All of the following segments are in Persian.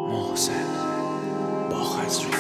محسن باخزری.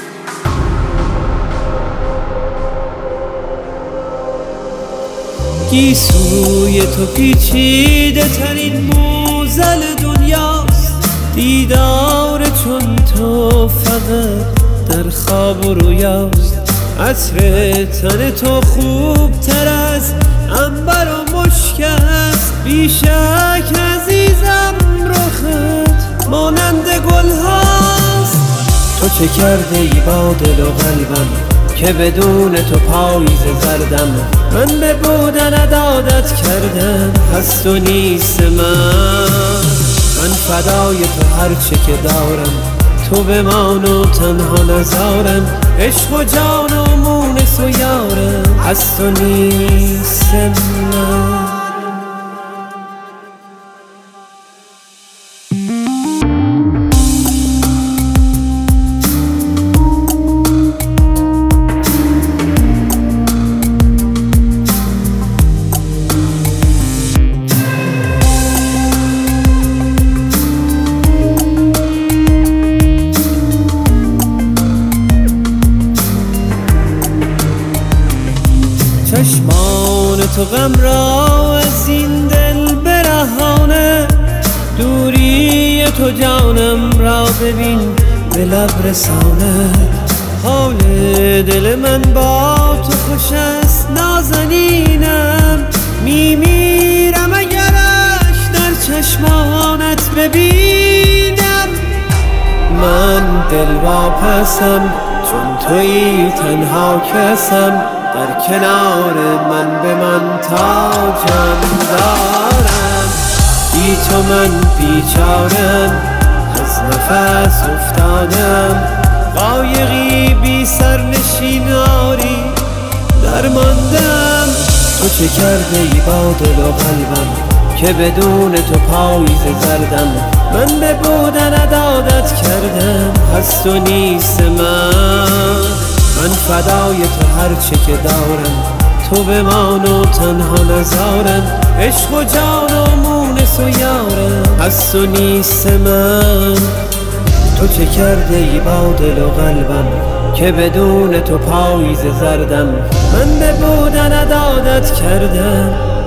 گیسوی تو پیچیده ترین موزل دنیاست، دیدار چون تو فقط در خواب و رویاست. عطر تن تو خوب تر از عنبر و مشک است، بیشک عزیزم رخت مانند گل هاست. تو چه کرده ای با دل و قلبم که بدون تو پاییز زردم؟ من به بودن عادت کردم، هست و نیست من فدای تو هرچه که دارم، تو بمان و تنها نزارم. عشق و جان و مونس و یارم، هست و نیست من. چشمان تو غم را از این دل برهانه، دوری تو جانم را ببین به لب رسانه. حال دل من با تو خوش است نازنینم، میمیرم اگرش در چشمانت ببینم. من دل واپسم چون تویی تنها کسم، در کنار من به من تاجم دارم. بی تو من بیچارم، از نفس افتادم، قایقی بی سر نشیناری درماندم. تو چه کرده ای با دل و قلبم که بدون تو پاییز زردم؟ من به بودن عادت کردم، هست و نیست من فدای تو هرچه که دارم، تو بمان و تنها نزارم. عشق و جان و مونس و یارم، هست و نیست من. تو چه کرده ای با دل و قلبم که بدون تو پاییز زردم؟ من به بودن عادت کردم،